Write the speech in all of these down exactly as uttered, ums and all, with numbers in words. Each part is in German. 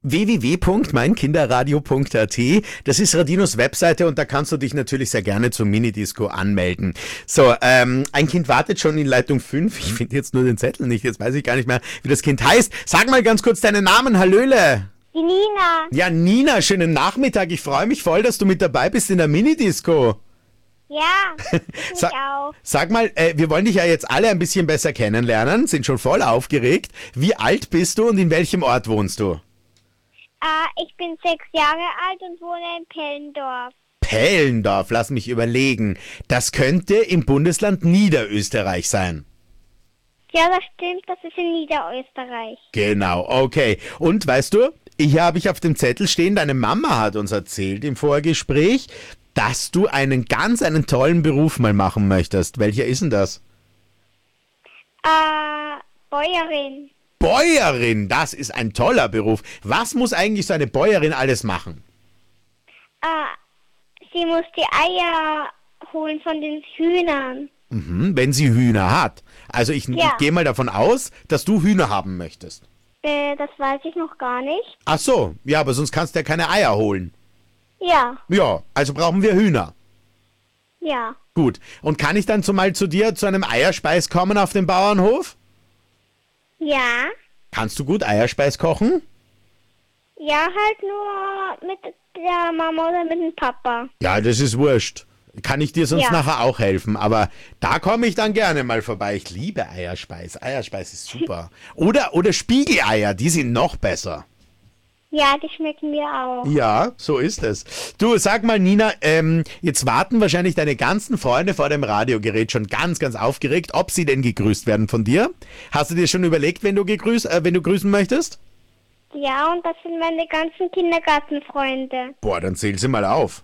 w w w punkt mein kinderradio punkt a t. Das ist Radinos Webseite und da kannst du dich natürlich sehr gerne zum Minidisco anmelden. So, ähm, ein Kind wartet schon in Leitung fünf. Ich finde jetzt nur den Zettel nicht. Jetzt weiß ich gar nicht mehr, wie das Kind heißt. Sag mal ganz kurz deinen Namen. Hallöle. Die Nina. Ja, Nina, schönen Nachmittag. Ich freue mich voll, dass du mit dabei bist in der Minidisco. Ja, ich mich Sa- auch. Sag mal, äh, wir wollen dich ja jetzt alle ein bisschen besser kennenlernen, sind schon voll aufgeregt. Wie alt bist du und in welchem Ort wohnst du? Äh, ich bin sechs Jahre alt und wohne in Pellendorf. Pellendorf, lass mich überlegen. Das könnte im Bundesland Niederösterreich sein. Ja, das stimmt, das ist in Niederösterreich. Genau, okay. Und weißt du, hier habe ich auf dem Zettel stehen, deine Mama hat uns erzählt im Vorgespräch, dass du einen ganz, einen tollen Beruf mal machen möchtest. Welcher ist denn das? Äh, Bäuerin. Bäuerin, das ist ein toller Beruf. Was muss eigentlich so eine Bäuerin alles machen? Äh, sie muss die Eier holen von den Hühnern. Mhm, wenn sie Hühner hat. Also ich, Ja. ich gehe mal davon aus, dass du Hühner haben möchtest. Äh, das weiß ich noch gar nicht. Ach so, ja, aber sonst kannst du ja keine Eier holen. Ja, Ja, also brauchen wir Hühner. ja. Gut. Und kann ich dann zumal zu dir zu einem Eierspeis kommen auf dem Bauernhof? Ja. Kannst du gut Eierspeis kochen? Ja, halt nur mit der Mama oder mit dem Papa. Ja, das ist wurscht. Kann ich dir sonst Ja. nachher auch helfen. Aber da komme ich dann gerne mal vorbei. Ich liebe Eierspeis. Eierspeis ist super. Oder, oder Spiegeleier, die sind noch besser. Ja, die schmecken mir auch. Ja, so ist es. Du, sag mal, Nina, ähm, jetzt warten wahrscheinlich deine ganzen Freunde vor dem Radiogerät schon ganz, ganz aufgeregt, ob sie denn gegrüßt werden von dir. Hast du dir schon überlegt, wenn du, gegrüßt, äh, wenn du grüßen möchtest? Ja, und das sind meine ganzen Kindergartenfreunde. Boah, dann zähl sie mal auf.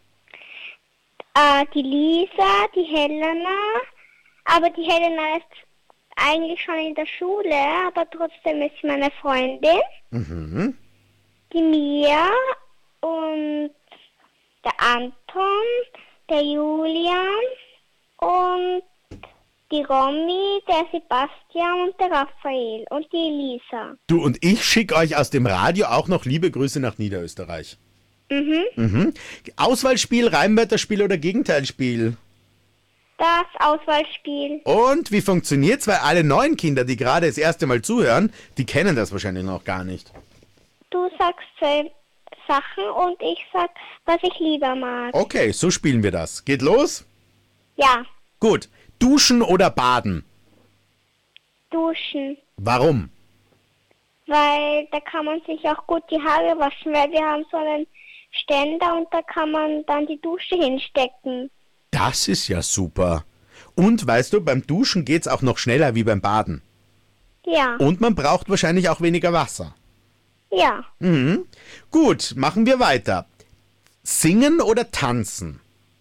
Äh, die Lisa, die Helena, aber die Helena ist eigentlich schon in der Schule, aber trotzdem ist sie meine Freundin. Mhm. Die Mia und der Anton, der Julian und die Romy, der Sebastian und der Raphael und die Elisa. Du, und ich schicke euch aus dem Radio auch noch liebe Grüße nach Niederösterreich. Mhm. Mhm. Auswahlspiel, Reimwörterspiel oder Gegenteilspiel? Das Auswahlspiel. Und wie funktioniert's? Weil alle neuen Kinder, die gerade das erste Mal zuhören, die kennen das wahrscheinlich noch gar nicht. Du sagst zwei Sachen und ich sag, was ich lieber mag. Okay, so spielen wir das. Geht los? Ja, Gut. Duschen oder baden? duschen. Warum? Weil da kann man sich auch gut die Haare waschen, weil wir haben so einen Ständer und da kann man dann die Dusche hinstecken. Das ist ja super. Und weißt du, beim Duschen geht's auch noch schneller wie beim Baden. Ja, Und man braucht wahrscheinlich auch weniger Wasser. ja. Mhm. Gut, machen wir weiter. Singen oder tanzen?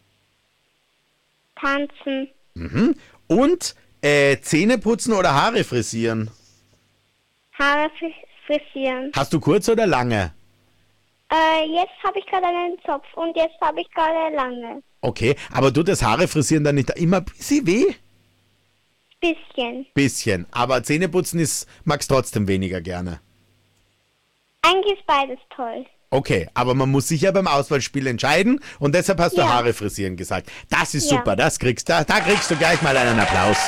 Tanzen. Mhm. Und äh, Zähne putzen oder Haare frisieren? Haare fris- frisieren. Hast du kurz oder lange? Äh, jetzt habe ich gerade einen Zopf und jetzt habe ich gerade lange. Okay, aber tut das Haare frisieren dann nicht immer ein bisschen weh? Bisschen. Bisschen. Aber Zähneputzen ist, magst trotzdem weniger gerne. Eigentlich ist beides toll. Okay, aber man muss sich ja beim Auswahlspiel entscheiden und deshalb hast du Ja. Haare frisieren gesagt. Das ist Ja. super, das kriegst da, da kriegst du gleich mal einen Applaus.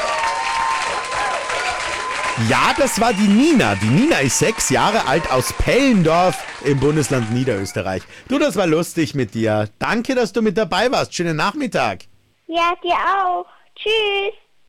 Ja, das war die Nina. Die Nina ist sechs Jahre alt aus Pellendorf im Bundesland Niederösterreich. Du, das war lustig mit dir. Danke, dass du mit dabei warst. Schönen Nachmittag. Ja, dir auch. Tschüss.